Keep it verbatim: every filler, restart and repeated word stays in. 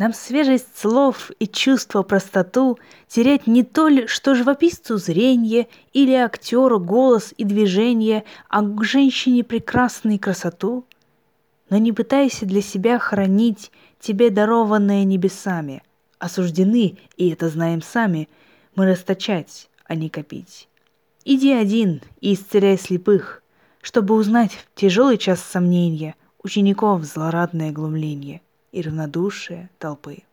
Нам свежесть слов и чувство простоту терять не то ли, что живописцу зренье или актеру голос и движение, а к женщине прекрасной красоту. Но не пытайся для себя хранить тебе дарованное небесами. Осуждены, и это знаем сами, мы расточать, а не копить. Иди один и исцеляй слепых, чтобы узнать в тяжелый час сомнения учеников злорадное глумление и равнодушие толпы.